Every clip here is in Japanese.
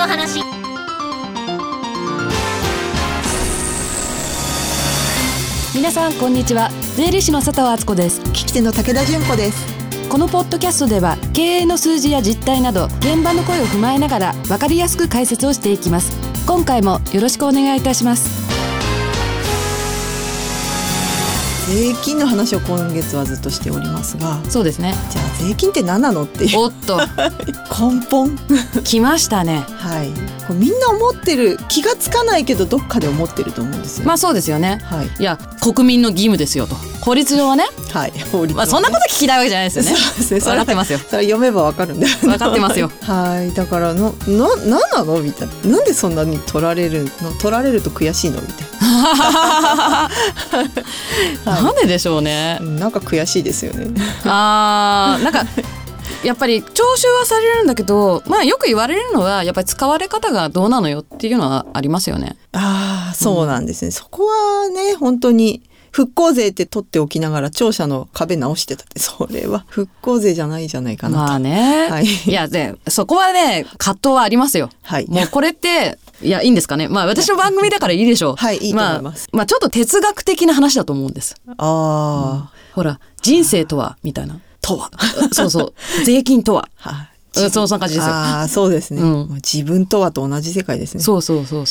の話。 皆さんこんにちは。税理士の佐藤敦子です。 聞き手の武田純子です。 このポッドキャストでは経営の数字や実態など現場の声を踏まえながら分かりやすく解説をしていきます。今回もよろしくお願いいたします。 税金の話を今月はずっとしておりますが、 そうですね。 じゃあ税金って何なのっていうおっと根本来ましたね。 はい、これみんな思ってる、気がつかないけどどっかで思ってると思うんですよ。 まあそうですよね、 はい、 いや国民の義務ですよと、法律上はね、 はい、法律はね、 まあ、そんなこと聞きたいわけじゃないですよね。 そうですね、 分かってますよ。 それ読めば分かるんだよね。 分かってますよ。 はい、だから何なのみたいな、なんでそんなに取られると悔しいのみたいななんででしょうね。 なんか悔しいですよね。 なんかやっぱり徴収はされるんだけど、まあよく言われるのはやっぱり使われ方がどうなのよっていうのはありますよね。 そうなんですね、そこはね、本当に復興税って取っておきながら庁舎の壁直してたって、それは復興税じゃないじゃないかなと。 まあね、 はい、 いやでそこはね葛藤はありますよ。 はい、 もうこれっていやいいんですかね。まあ私の番組だからいいでしょう。 はい、いいと思います。 まあちょっと哲学的な話だと思うんです。ほら人生とはみたいなとはそうそう税金とはそんな感じですよ。 そうですね、自分とはと同じ世界ですね。 そう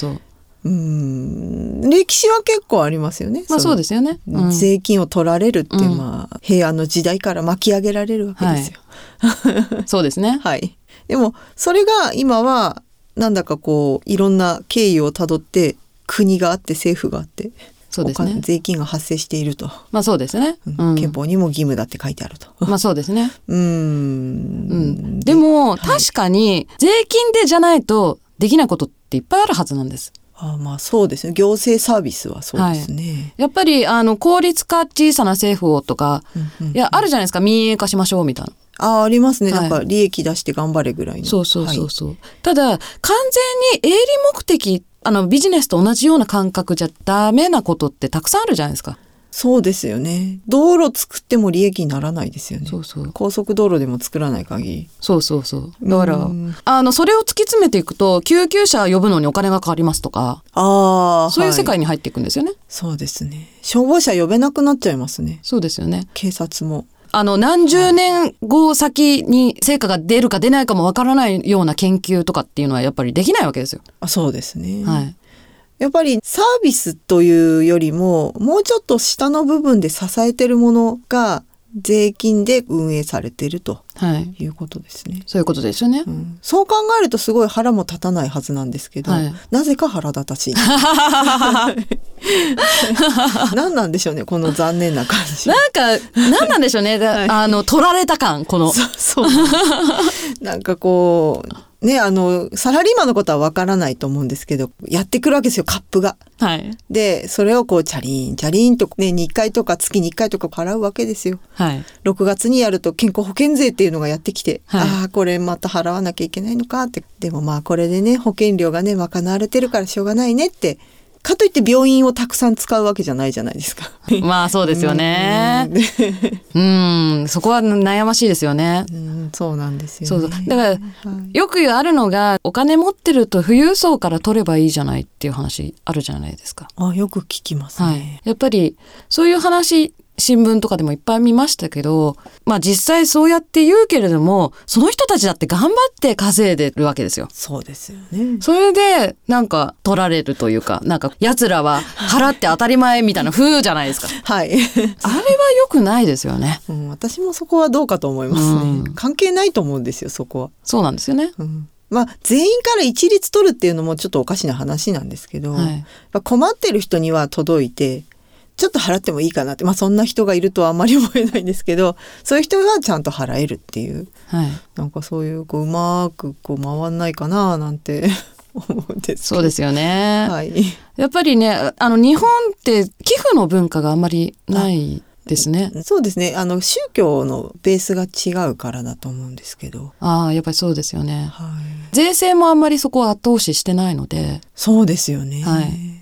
歴史は結構ありますよね。 まあそうですよね、 税金を取られるって、まあ平安の時代から巻き上げられるわけですよ。 そうですね。 はい。でもそれが今はなんだかこういろんな経緯をたどって国があって政府があって、 そうですね、 税金が発生していると。 まあそうですね、 憲法にも義務だって書いてあると。 まあそうですね。 でも、確かに税金でじゃないとできないことっていっぱいあるはずなんです。 まあそうですね、行政サービスはそうですね、 やっぱり効率化小さな政府をとか、いやあるじゃないですか、民営化しましょうみたいな。 ありますね、なんか利益出して頑張れぐらいの。そう、 ただ完全に営利目的、ビジネスと同じような感覚じゃダメなことってたくさんあるじゃないですか。 そうですよね。道路作っても利益にならないですよね。高速道路でも作らない限り。だからそれを突き詰めていくと、救急車呼ぶのにお金がかかりますとか、そういう世界に入っていくんですよね。 そうですね。消防車呼べなくなっちゃいますね。 そうですよね。 警察も何十年後先に成果が出るか出ないかもわからないような研究とかっていうのはやっぱりできないわけですよ。 そうですね、 はい、 やっぱりサービスというよりももうちょっと下の部分で支えてるものが税金で運営されているということですね。 そういうことですよね、 そう考えるとすごい腹も立たないはずなんですけど、なぜか腹立たしい何なんでしょうね、この残念な感じ。 何なんでしょうね、取られた感、このそうなんかこうね、サラリーマンのことは分からないと思うんですけど、やってくるわけですよ、カップが。でそれをこうチャリンチャリンと年に1回とか月に1回とか払うわけですよ。6月にやると健康保険税っていうのがやってきて、これまた払わなきゃいけないのかって。でもまあこれでね、保険料がね賄われてるからしょうがないねって。かといって病院をたくさん使うわけじゃないじゃないですか。 まあそうですよね。そこは悩ましいですよね。 そうなんですよね。 だからよくあるのが、お金持ってると富裕層から取ればいいじゃないっていう話あるじゃないですか。 よく聞きますね。 やっぱりそういう話新聞とかでもいっぱい見ましたけど、まあ実際そうやって言うけれども、その人たちだって頑張って稼いでるわけですよ。 そうですよね。 それでなんか取られるというか、なんか奴らは払って当たり前みたいな風じゃないですか。あれは良くないですよね。 私もそこはどうかと思いますね。関係ないと思うんですよ、そこは。 そうなんですよね。 まあ、全員から一律取るっていうのもちょっとおかしな話なんですけど、困ってる人には届いてちょっと払ってもいいかなって、そんな人がいるとはあまり思えないんですけど、そういう人がちゃんと払えるっていう、なんかそういううまく回んないかななんて思うんです。 そうですよね。やっぱりね、日本って寄付の文化があんまりないですね。 そうですね。宗教のベースが違うからだと思うんですけど。 やっぱりそうですよね。税制もあんまりそこは後押ししてないので。 そうですよね。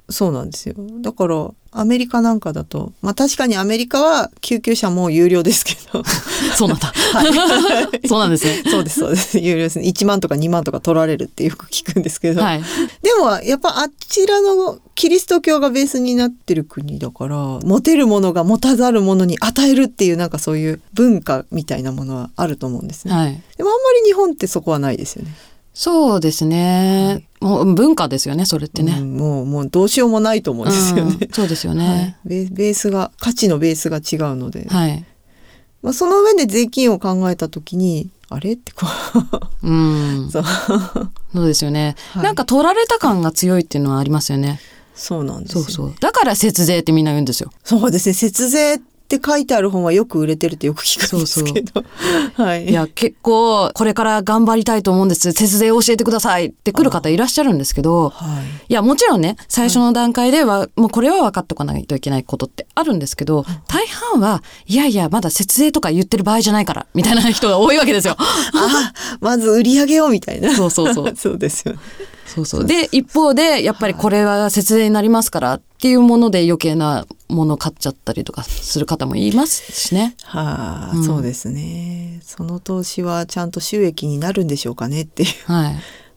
そうなんですよ。だからアメリカなんかだと、まあ確かにアメリカは救急車も有料ですけどそうなんだ、はい、そうなんですね。 そうですそうです、有料ですね。1万とか2万とか取られるってよく聞くんですけど、はい、でもやっぱあちらのキリスト教がベースになってる国だから、持てるものが持たざるものに与えるっていう、なんかそういう文化みたいなものはあると思うんですね、はい、でもあんまり日本ってそこはないですよね。 そうですね、はい、もう文化ですよね、それってね、 もうどうしようもないと思うんですよね、 そうですよね、 はい、ベースが価値のベースが違うので、はい、まあ、その上で税金を考えた時にあれってこうそうですよね、はい、なんか取られた感が強いっていうのはありますよね。 そうなんですよね。 そうだから節税ってみんな言うんですよ。 そうですね、節税って書いてある本はよく売れてるってよく聞くんですけど、はい、 いや結構これから頑張りたいと思うんです、節税教えてくださいって来る方いらっしゃるんですけど、はい、いやもちろんね最初の段階では、もうこれは分かっておかないといけないことってあるんですけど、大半はいやいやまだ節税とか言ってる場合じゃないからみたいな人が多いわけですよまず売り上げをみたいなそうそうですよね。で一方でやっぱりこれは節税になりますからっていうもので余計なものを買っちゃったりとかする方もいますしね。 そうですね。その投資はちゃんと収益になるんでしょうかねっていう、はい、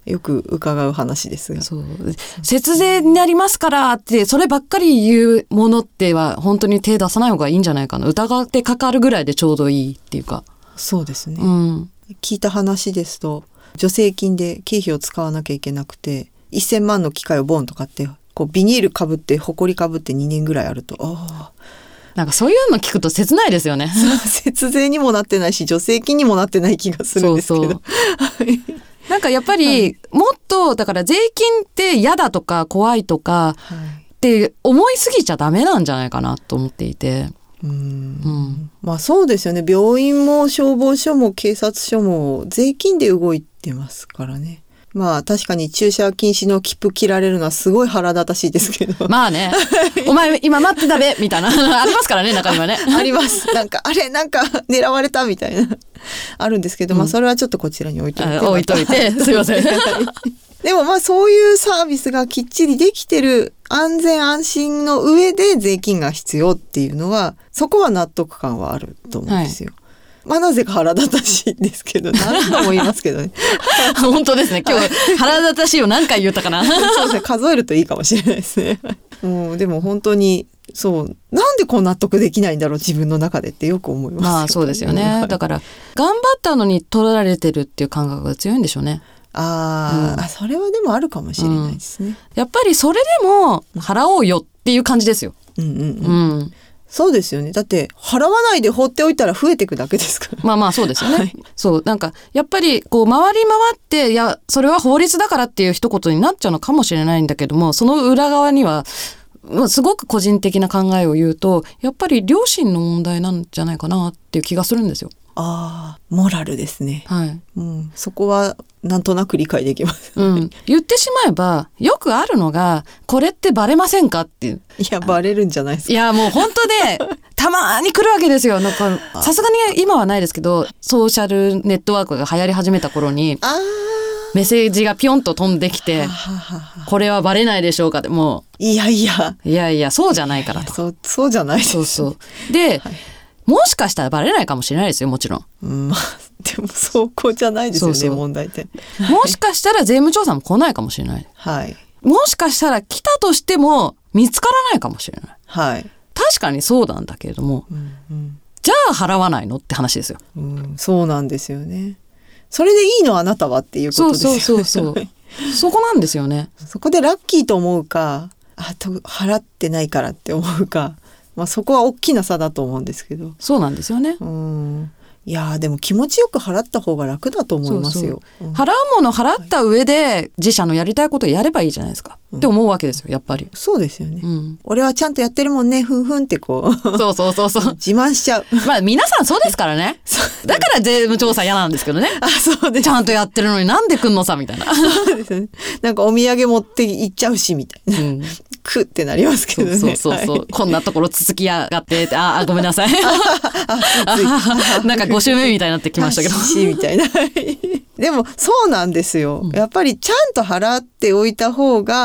よく伺う話ですが、 節税になりますからってそればっかり言うものっては本当に手出さない方がいいんじゃないかな。疑ってかかるぐらいでちょうどいいっていうか。 そうですね、聞いた話ですと、助成金で経費を使わなきゃいけなくて1000万の機械をボンと買ってこうビニールかぶってホコリかぶって2年ぐらいあると、 なんかそういうの聞くと切ないですよね節税にもなってないし助成金にもなってない気がするんですけどなんかやっぱり、はい、もっとだから税金って嫌だとか怖いとかって思いすぎちゃダメなんじゃないかなと思っていて、 まあそうですよね。病院も消防署も警察署も税金で動いてますからね。まあ確かに駐車禁止の切符切られるのはすごい腹立たしいですけど、 まあねお前今待ってたべみたいなありますからね、中にはねあります。なんかあれなんか狙われたみたいなあるんですけど、まあそれはちょっとこちらに置いといてすいませんでもまあそういうサービスがきっちりできてる、安全安心の上で税金が必要っていうのは、そこは納得感はあると思うんですよ、はい、まあなぜか腹立たしいんですけど、何度も言いますけどね本当ですね、今日腹立たしいを何回言ったかなそうですね、数えるといいかもしれないですねでも本当にそうなんでこう納得できないんだろう自分の中でってよく思いますよ、 まあそうですよね。だから頑張ったのに取られてるっていう感覚が強いんでしょうね。 それはでもあるかもしれないですね、 やっぱりそれでも払おうよっていう感じですよ。 そうですよね。だって払わないで放っておいたら増えていくだけですからまあそうですよね、はい、そうなんかやっぱりこう回り回っていやそれは法律だからっていう一言になっちゃうのかもしれないんだけども、その裏側にはすごく個人的な考えを言うとやっぱり良心の問題なんじゃないかなっていう気がするんですよ。 モラルですね、はい、そこはなんとなく理解できます、 言ってしまえばよくあるのがこれってバレませんかっていう。 いやバレるんじゃないですか。 いやもう本当でたまに来るわけですよ。なんかさすがに今はないですけどソーシャルネットワークが流行り始めた頃にメッセージがピョンと飛んできてこれはバレないでしょうかって、もういやそうじゃないからと。 そうじゃないです。 そうで、はい、もしかしたらバレないかもしれないですよ、もちろん。 でもそこじゃないですよね、問題って。 もしかしたら税務調査も来ないかもしれない、はい、もしかしたら来たとしても見つからないかもしれない、はい、確かにそうなんだけれども、じゃあ払わないのって話ですよ、 そうなんですよね。それでいいのあなたはっていうことですよね。 そこなんですよね。 そこでラッキーと思うか払ってないからって思うか、そこは大きな差だと思うんですけど。 そうなんですよね。 いやでも気持ちよく払った方が楽だと思いますよ。 払うもの払った上で自社のやりたいことをやればいいじゃないですか、って思うわけですよ、やっぱり。 そうですよね、俺はちゃんとやってるもんねふんふんってこうそう自慢しちゃう皆さんそうですからねだから税務調査嫌なんですけどねそうです。 ちゃんとやってるのになんで来んのさみたいなそうですよね。なんかお土産持って行っちゃうしみたいな、クってなりますけどね。こんなところつつきやがってごめんなさいなんか5週目みたいになってきましたけどみたいなでもそうなんですよ、やっぱりちゃんと払っておいた方が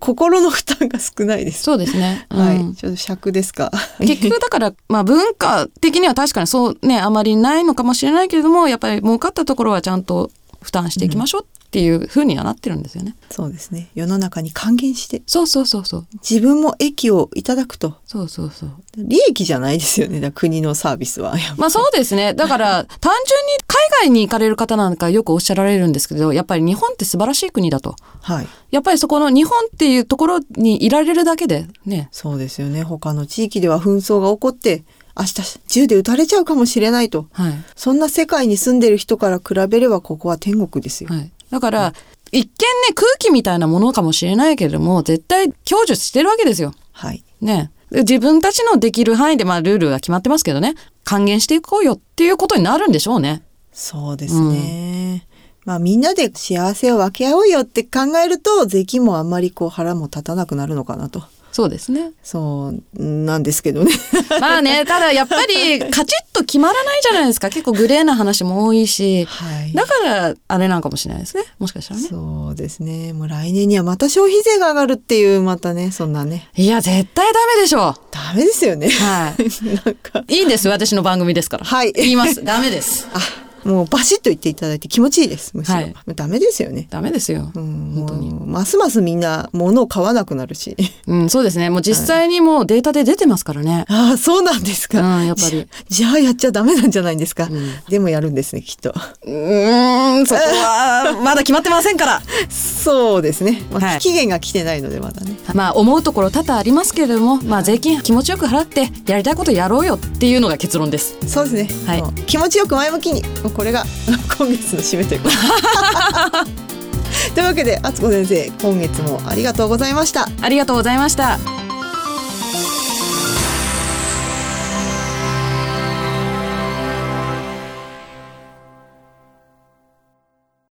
心の負担が少ないです。 そうですね、 はい、ちょっと尺ですか。 結局だから、文化的には確かにそうね、あまりないのかもしれないけれども、やっぱり儲かったところはちゃんと負担していきましょうっていう風にはなってるんですよね。 そうですね。世の中に還元して。 そう自分も益をいただくと。 そう利益じゃないですよね。だから国のサービスは。 そうですね。だから単純に海外に行かれる方なんかよくおっしゃられるんですけど、やっぱり日本って素晴らしい国だと。はい。やっぱりそこの日本っていうところにいられるだけでね。 そうですよね。他の地域では紛争が起こって、明日銃で撃たれちゃうかもしれないと、はい、そんな世界に住んでる人から比べればここは天国ですよ、はい、 だから、一見ね空気みたいなものかもしれないけれども絶対享受してるわけですよ、はいね、自分たちのできる範囲でルールが決まってますけどね、還元していこうよっていうことになるんでしょうね。 そうですね、みんなで幸せを分け合おうよって考えると税金もあんまり腹も立たなくなるのかなと。 そうですね。 そうなんですけどね。 ただやっぱりカチッと決まらないじゃないですか。結構グレーな話も多いし、はい、だからあれなんかもしれないですね。もしかしたらね。そうですね。 もう来年にはまた消費税が上がるっていうまたね、そんなね。 いや絶対ダメでしょ。 ダメですよね。 はい。いいんです。私の番組ですから。はい。言います。ダメです。 もうバシッと言っていただいて気持ちいいです。むしろ、はい、ダメですよね。 ダメですよ。本当に。 ますますみんな物を買わなくなるし。 そうですね。もう実際にもうデータで出てますからね。 ああ、そうなんですか。 やっぱり。 じゃあやっちゃダメなんじゃないんですか。でもやるんですね、きっと。 そこはまだ決まってませんから。 そうですね。期限が来てないのでまだね。 思うところ多々ありますけれども、税金気持ちよく払ってやりたいことやろうよっていうのが結論です。 そうですね。はい。気持ちよく前向きに。これが今月の締めということというわけで敦子先生、今月もありがとうございました。 ありがとうございました。